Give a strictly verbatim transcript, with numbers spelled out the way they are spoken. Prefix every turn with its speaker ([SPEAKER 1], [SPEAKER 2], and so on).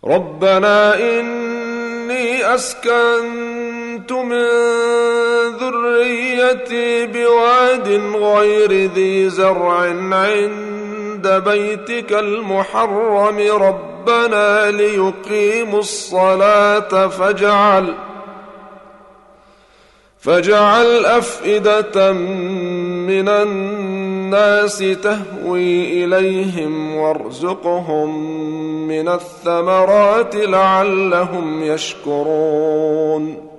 [SPEAKER 1] ربنا إني أسكنت من ذريتي بواد غير ذي زرع عند بيتك المحرم ربنا ليقيموا الصلاة فاجعل فاجعل أفئدة من الناس تهوي إليهم وارزقهم من الثمرات لعلهم يشكرون